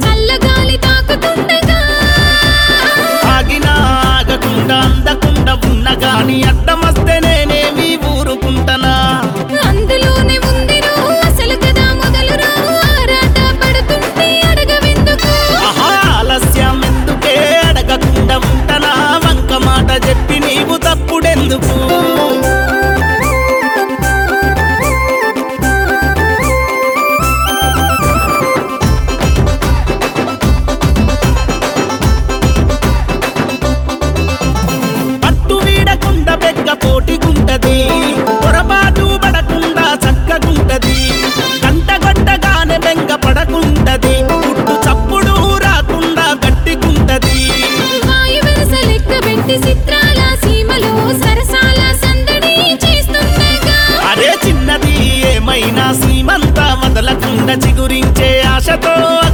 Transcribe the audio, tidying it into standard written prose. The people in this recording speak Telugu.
చల్లగాలి తాకుతుండగా ఆగినా ఆగకుండా అందకుండా ఉన్న గాని అడ్డమస్తే నేనేమి ఊరుకుంటనా అందులోనే ఉందిరో అసలు కదా మొదలురో ఆరాట పడుతుంటే అడగవెందుకు ఆలస్యం ఎందుకే అడగకుండా ఉంటనా వంక మాట చెప్పి నీవు తప్పుడెందుకు పట్టు వీడకుండా బెగ్గ పోటీగుంటది పొరపాటు పడకుండా చక్కగుంటది గంటగొట్టగానే బెంగ పడకుంటది పుట్టు చప్పుడు రాకుండా గట్టిగుంటది వాయు వరస లెక్క పెట్టి చిత్రాల సీమలో సరసాల సందడి చేస్తుండగా అరే చిన్నది ఏమైనా సీమంతా వదలకుండా చిగురించే ఆశతో